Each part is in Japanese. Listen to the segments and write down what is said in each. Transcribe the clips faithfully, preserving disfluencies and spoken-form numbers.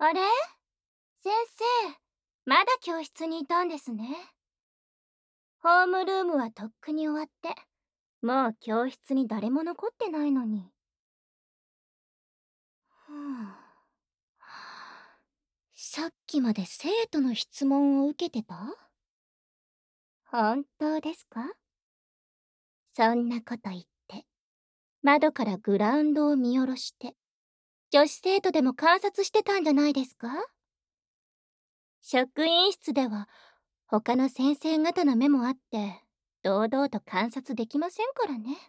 あれ、先生、まだ教室にいたんですね。ホームルームはとっくに終わって、もう教室に誰も残ってないのに。ふぅ。さっきまで生徒の質問を受けてた？本当ですか？そんなこと言って、窓からグラウンドを見下ろして、女子生徒でも観察してたんじゃないですか？職員室では他の先生方の目もあって、堂々と観察できませんからね。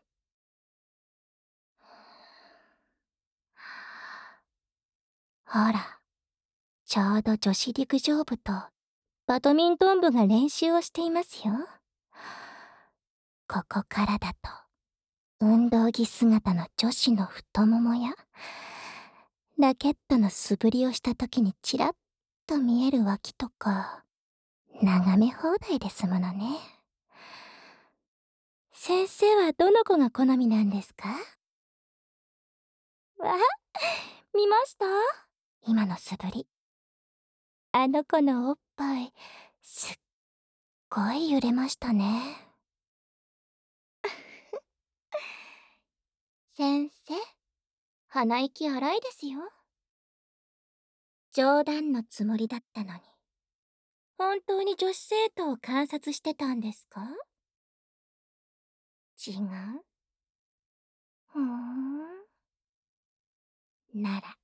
ほら、ちょうど女子陸上部とバドミントン部が練習をしていますよ。ここからだと、運動着姿の女子の太ももや、ラケットの素振りをした時にちらっと見える脇とか、眺め放題ですものね。先生はどの子が好みなんですか？わ、見ました？今の素振り。あの子のおっぱい、すっごい揺れましたね。先生、鼻息荒いですよ。冗談のつもりだったのに。本当に女子生徒を観察してたんですか？違う？ふーん。なら。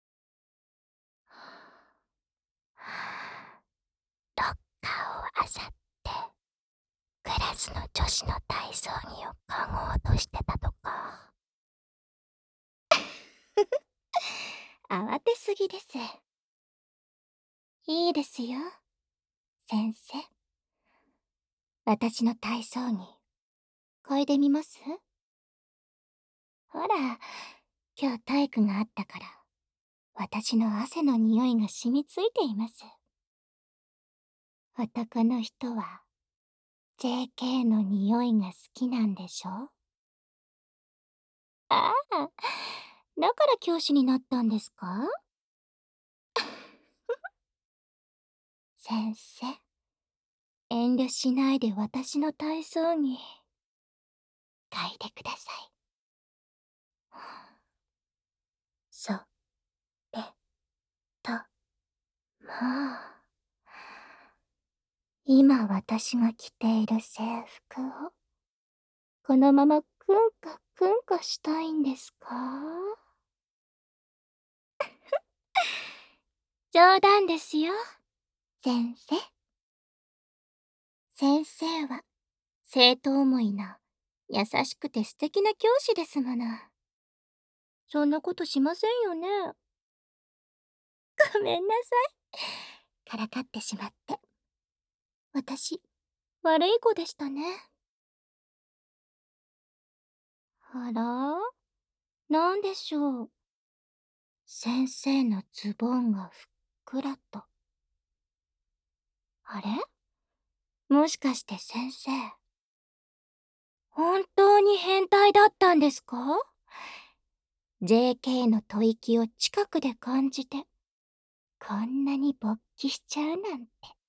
ロッカーをあさって、クラスの女子の体操着を嗅ごうとしてたとか。慌てすぎです。いいですよ、先生。私の体操着、嗅いでみます？ほら、今日体育があったから、私の汗の匂いが染みついています。男の人は ジェーケー の匂いが好きなんでしょ？ああ、だから教師になったんですか？先生、遠慮しないで私の体操着、嗅いでください。そ、れ、と、もう。今私が着ている制服を、このままくんかくんかしたいんですか？冗談ですよ、先生。先生は、生徒思いの、優しくて素敵な教師ですもの。そんなことしませんよね。ごめんなさい。からかってしまって。私、悪い子でしたね。あら？なんでしょう。先生のズボンがふっくらと。あれ？もしかして先生、本当に変態だったんですか？ ジェーケー の吐息を近くで感じて、こんなに勃起しちゃうなんて。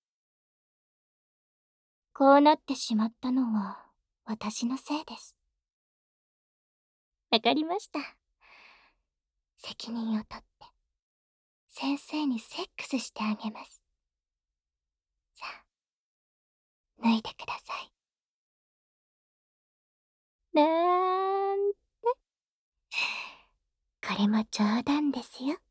こうなってしまったのは、私のせいです。わかりました。責任を取って、先生にセックスしてあげます。さあ、脱いでください。なんて。これも冗談ですよ。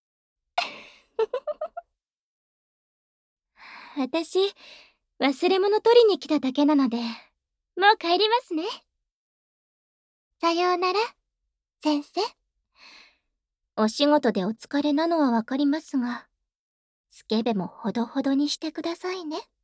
私、忘れ物取りに来ただけなので、もう帰りますね。さようなら、先生。お仕事でお疲れなのはわかりますが、スケベもほどほどにしてくださいね。